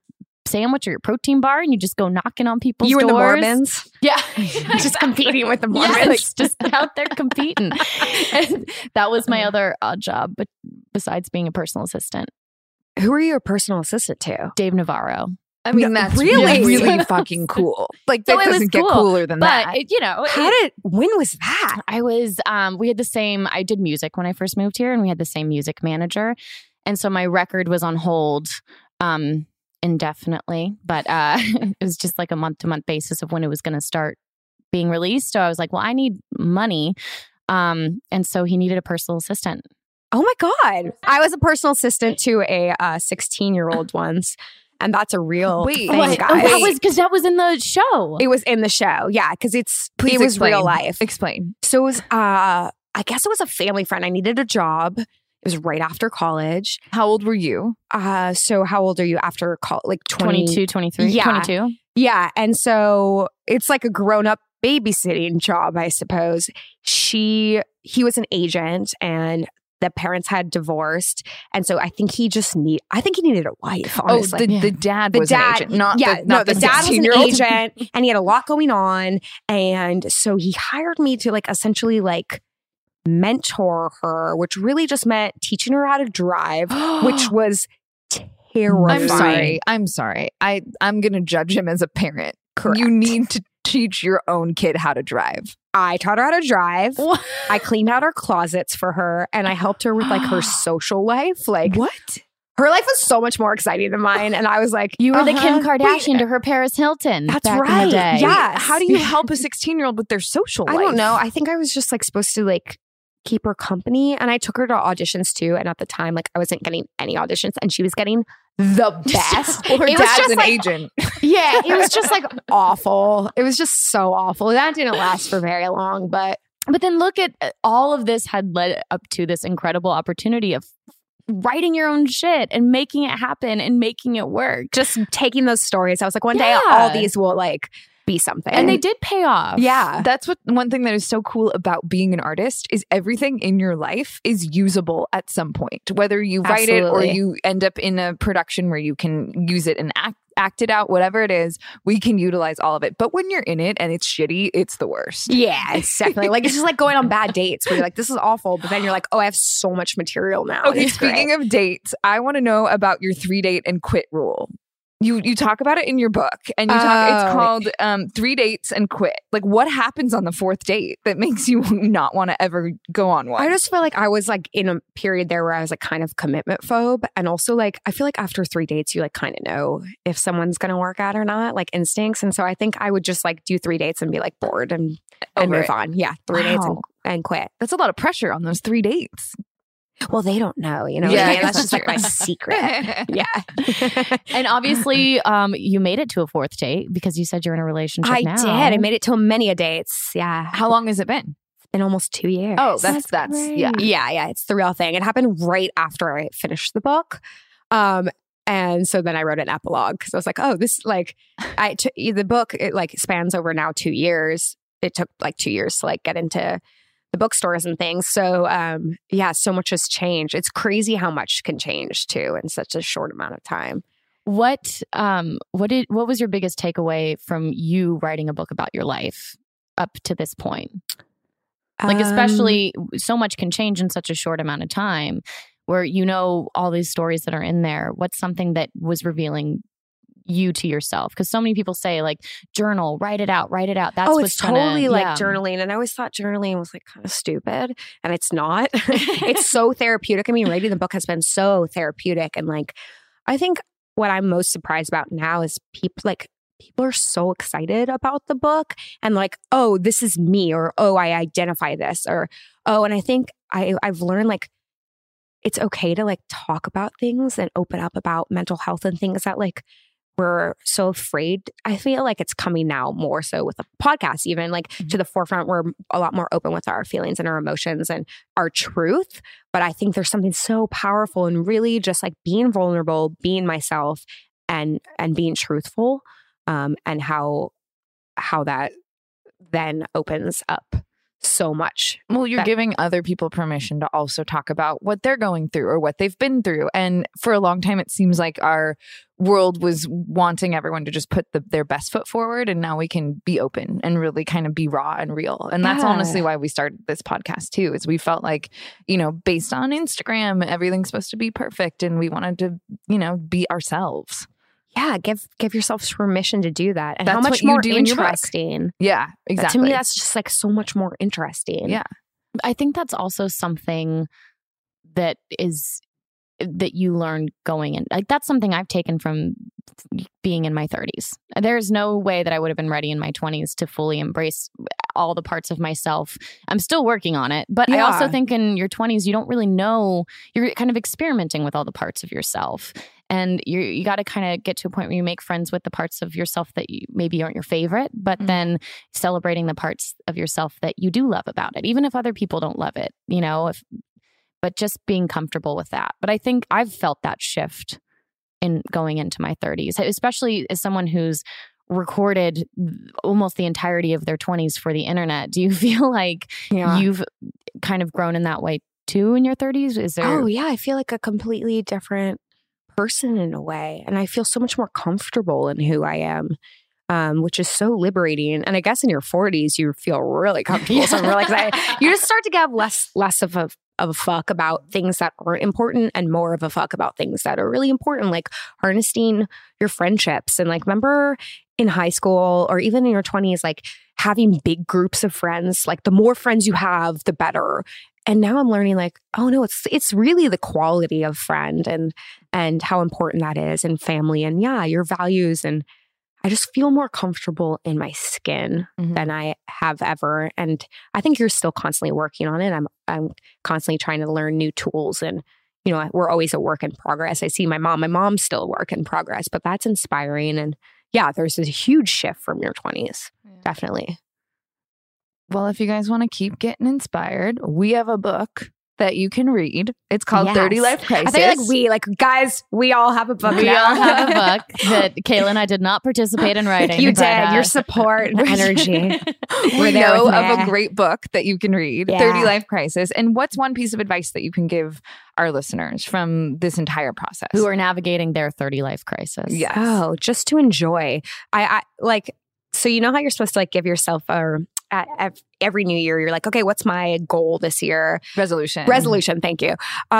sandwich or your protein bar and you just go knocking on people's doors.
You and the Mormons?
Yeah.
Just competing with the Mormons.
Yeah, like just out there competing. And that was my other odd job, but besides being a personal assistant.
Who are you a personal assistant to?
Dave Navarro.
I mean, that's really fucking cool. Like, that doesn't get cooler than that.
But,
when was that?
I was, we had the same, I did music when I first moved here and we had the same music manager. And so my record was on hold indefinitely, but it was just like a month-to-month basis of when it was going to start being released. So I was like, well, I need money. And so he needed a personal assistant.
Oh my God. I was a personal assistant to a 16-year-old once. And that's a real thing, guys.
That was because that was in the show.
It was in the show. Yeah. Because it was real life.
Explain.
So it was, I guess it was a family friend. I needed a job. It was right after college.
How old were you?
So how old are you after college? Like
22, 23,
yeah.
22.
Yeah. And so it's like a grown-up babysitting job, I suppose. He was an agent and the parents had divorced. And so I think he needed a wife, honestly.
The dad was an agent, not the
dad was an agent and he had a lot going on. And so he hired me to like essentially like mentor her, which really just meant teaching her how to drive, which was terrifying.
I'm sorry. I'm going to judge him as a parent.
Correct.
You need to teach your own kid how to drive.
I taught her how to drive. I cleaned out her closets for her and I helped her with like her social life. Like
what?
Her life was so much more exciting than mine. And I was like,
you were the Kim Kardashian to her Paris Hilton.
That's
back
right.
In the day.
Yeah.
How do you help a 16-year-old with their social life?
I don't know. I think I was just like supposed to like keep her company. And I took her to auditions too. And at the time, like I wasn't getting any auditions and she was getting the best.
Her dad's an agent.
Yeah, it was just like awful. It was just so awful. That didn't last for very long, but
then look at all of this had led up to this incredible opportunity of writing your own shit and making it happen and making it work.
Just taking those stories. I was like, one day all these will like be something.
And they did pay off.
Yeah.
That's one thing that is so cool about being an artist is everything in your life is usable at some point. Whether you write it or you end up in a production where you can use it and act it out, whatever it is, we can utilize all of it. But when you're in it and it's shitty, it's the worst.
Yeah, it's definitely like, it's just like going on bad dates where you're like, this is awful. But then you're like, oh, I have so much material now.
Okay, speaking of dates, I want to know about your 3 date and quit rule. You talk about it in your book and you talk, it's called 3 dates and quit. Like what happens on the 4th date that makes you not want to ever go on one?
I just feel like I was like in a period there where I was like kind of commitment phobe. And also like, I feel like after 3 dates, you like kind of know if someone's going to work out or not, like instincts. And so I think I would just like do 3 dates and be like bored and move on. Yeah. 3 dates and quit.
That's a lot of pressure on those 3 dates.
Well, they don't know, you know.
Yeah,
that's just like my secret. Yeah.
And obviously, you made it to a 4th date because you said you're in a relationship now.
I did. I made it to many a dates. Yeah.
How long has it been?
It's been almost 2 years.
Oh, that's
yeah. It's the real thing. It happened right after I finished the book. And so then I wrote an epilogue because I was like, oh, this like the book, it like spans over now 2 years. It took like 2 years to like get into the bookstores and things. So so much has changed. It's crazy how much can change too in such a short amount of time.
What was your biggest takeaway from you writing a book about your life up to this point? Like especially so much can change in such a short amount of time where you know all these stories that are in there. What's something that was revealing you to yourself? Because so many people say like journal, write it out. That's what's
it's totally like journaling. And I always thought journaling was like kind of stupid, and it's not. It's so therapeutic. I mean, writing the book has been so therapeutic, and like I think what I'm most surprised about now is people are so excited about the book and like, oh, this is me, or oh, I identify this, or oh, and I think I've learned like it's okay to like talk about things and open up about mental health and things that like we're so afraid. I feel like it's coming now more so with the podcast, even like to the forefront. We're a lot more open with our feelings and our emotions and our truth. But I think there's something so powerful in really just like being vulnerable, being myself, and being truthful, and how that then opens up so much.
Well, you're giving other people permission to also talk about what they're going through or what they've been through. And for a long time, it seems like our world was wanting everyone to just put their best foot forward. And now we can be open and really kind of be raw and real. And that's honestly why we started this podcast too, is we felt like, you know, based on Instagram, everything's supposed to be perfect. And we wanted to, you know, be ourselves.
Yeah, give yourself permission to do that. And
that's
how much more interesting.
Yeah, exactly.
To me, that's just like so much more interesting.
Yeah.
I think that's also something that you learn going in. Like, that's something I've taken from being in my 30s. There's no way that I would have been ready in my 20s to fully embrace all the parts of myself. I'm still working on it. But I also think in your 20s, you don't really know. You're kind of experimenting with all the parts of yourself. And you got to kind of get to a point where you make friends with the parts of yourself that maybe aren't your favorite, but then celebrating the parts of yourself that you do love about it, even if other people don't love it, you know, but just being comfortable with that. But I think I've felt that shift in going into my 30s, especially as someone who's recorded almost the entirety of their 20s for the internet. Do you feel like you've kind of grown in that way too in your 30s? Is there?
Oh yeah, I feel like a completely different person in a way, and I feel so much more comfortable in who I am, which is so liberating. And I guess in your 40s you feel really comfortable. So I'm really excited. You just start to give less of a fuck about things that aren't important and more of a fuck about things that are really important, like harnessing your friendships. And like, remember in high school or even in your 20s, like having big groups of friends, like the more friends you have, the better. And now I'm learning like, oh no, it's really the quality of friend and how important that is, and family, and your values. And I just feel more comfortable in my skin than I have ever. And I think you're still constantly working on it. I'm constantly trying to learn new tools, and you know, we're always a work in progress. I see my mom's still a work in progress, but that's inspiring. And there's a huge shift from your 20s. Definitely.
Well, if you guys want to keep getting inspired, we have a book that you can read. It's called 30 Life Crisis.
I think guys, we all have a book.
We all have a book that Kayla and I did not participate in writing.
You did. Your support and energy.
We know of a great book that you can read, 30 Life Crisis. And what's one piece of advice that you can give our listeners from this entire process?
Who are navigating their 30 life crisis.
Yes.
Oh, just to enjoy. I so you know how you're supposed to like give yourself every new year, you're like, okay, what's my goal this year?
Resolution.
Thank you.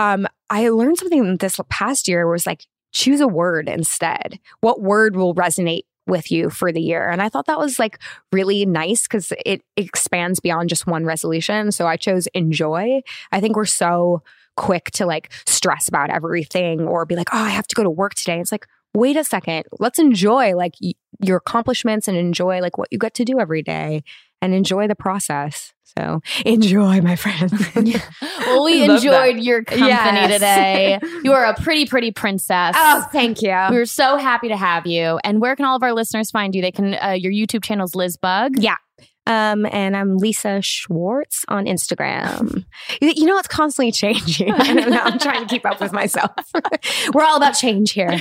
I learned something this past year where it was like, choose a word instead. What word will resonate with you for the year? And I thought that was like really nice because it expands beyond just one resolution. So I chose enjoy. I think we're so quick to like stress about everything or be like, oh, I have to go to work today. It's like, wait a second, let's enjoy like your accomplishments and enjoy like what you get to do every day and enjoy the process. So enjoy, my friend.
Well, we enjoyed your company today. You are a pretty princess.
Oh, thank you.
We were so happy to have you. And where can all of our listeners find you? They can, your YouTube channel's Liz Bug.
Yeah. And I'm Lisa Schwartz on Instagram. You know, it's constantly changing. I'm trying to keep up with myself. We're all about change here.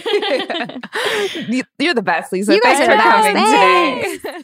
You're the best, Lisa.
You guys are
Thanks for coming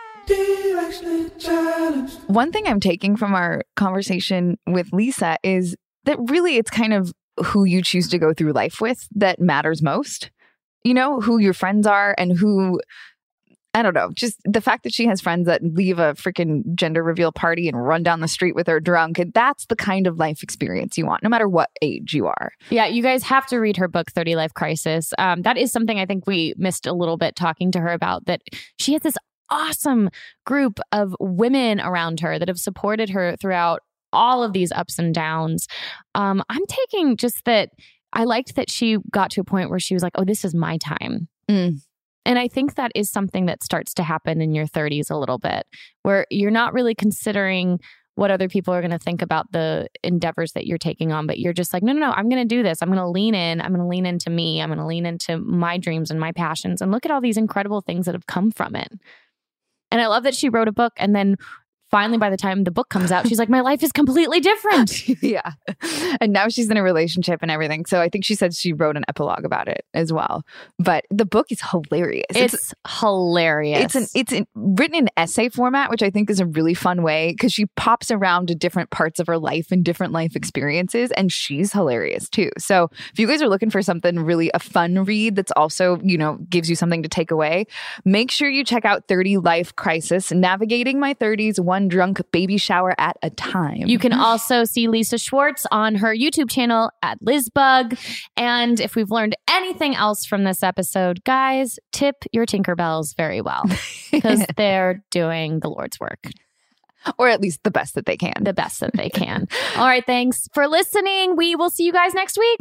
today. One thing I'm taking from our conversation with Lisa is that really it's kind of who you choose to go through life with that matters most. You know, who your friends are and who... I don't know, just the fact that she has friends that leave a freaking gender reveal party and run down the street with her drunk. And that's the kind of life experience you want, no matter what age you are.
Yeah, you guys have to read her book, 30 Life Crisis. That is something I think we missed a little bit talking to her about, that she has this awesome group of women around her that have supported her throughout all of these ups and downs. I'm taking just that I liked that she got to a point where she was like, oh, this is my time. And I think that is something that starts to happen in your 30s a little bit, where you're not really considering what other people are going to think about the endeavors that you're taking on, but you're just like, no, I'm going to do this. I'm going to lean in. I'm going to lean into me. I'm going to lean into my dreams and my passions, and look at all these incredible things that have come from it. And I love that she wrote a book and then finally, by the time the book comes out, she's like, my life is completely different.
Yeah. And now she's in a relationship and everything. So I think she said she wrote an epilogue about it as well. But the book is hilarious.
It's hilarious.
It's written in essay format, which I think is a really fun way because she pops around to different parts of her life and different life experiences. And she's hilarious too. So if you guys are looking for something really a fun read that's also, gives you something to take away, make sure you check out 30 Life Crisis, Navigating My 30s, One Drunk Baby Shower at a Time.
You can also see Lisa Schwartz on her YouTube channel at LizBug. And if we've learned anything else from this episode, guys, tip your Tinkerbells very well because they're doing the Lord's work.
Or at least the best that they can.
The best that they can. All right, thanks for listening. We will see you guys next week.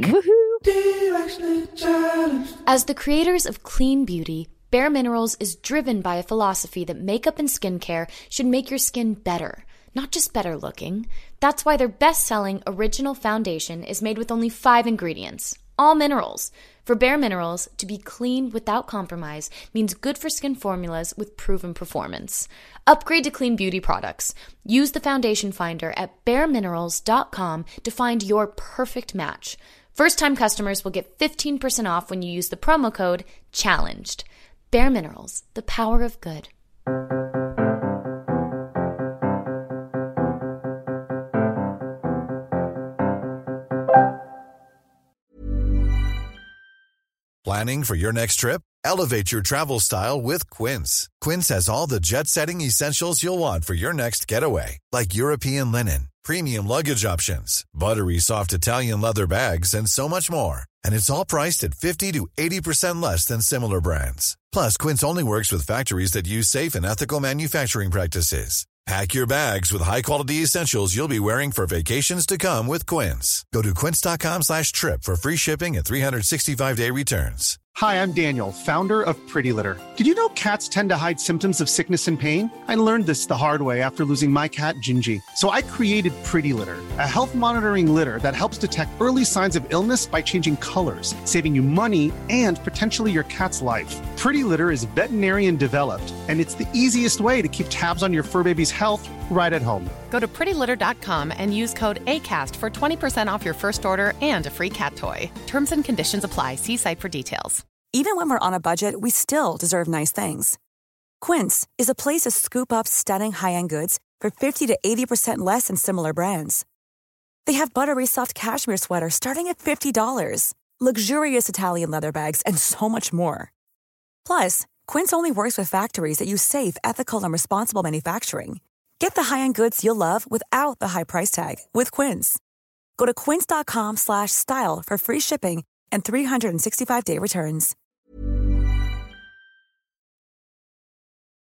Woohoo!
As the creators of Clean Beauty, Bare Minerals is driven by a philosophy that makeup and skincare should make your skin better, not just better looking. That's why their best-selling Original Foundation is made with only 5 ingredients, all minerals. For Bare Minerals, to be clean without compromise means good for skin formulas with proven performance. Upgrade to Clean Beauty products. Use the foundation finder at bareminerals.com to find your perfect match. First-time customers will get 15% off when you use the promo code CHALLENGED. Bare Minerals, the power of good.
Planning for your next trip? Elevate your travel style with Quince. Quince has all the jet-setting essentials you'll want for your next getaway, like European linen, premium luggage options, buttery soft Italian leather bags, and so much more. And it's all priced at 50 to 80% less than similar brands. Plus, Quince only works with factories that use safe and ethical manufacturing practices. Pack your bags with high-quality essentials you'll be wearing for vacations to come with Quince. Go to quince.com/trip for free shipping and 365-day returns.
Hi, I'm Daniel, founder of Pretty Litter. Did you know cats tend to hide symptoms of sickness and pain? I learned this the hard way after losing my cat, Gingy. So I created Pretty Litter, a health monitoring litter that helps detect early signs of illness by changing colors, saving you money and potentially your cat's life. Pretty Litter is veterinarian developed, and it's the easiest way to keep tabs on your fur baby's health right at home.
Go to prettylitter.com and use code ACAST for 20% off your first order and a free cat toy. Terms and conditions apply. See site for details.
Even when we're on a budget, we still deserve nice things. Quince is a place to scoop up stunning high-end goods for 50 to 80% less than similar brands. They have buttery soft cashmere sweaters starting at $50, luxurious Italian leather bags, and so much more. Plus, Quince only works with factories that use safe, ethical, and responsible manufacturing. Get the high-end goods you'll love without the high price tag with Quince. Go to quince.com/style for free shipping and 365-day returns.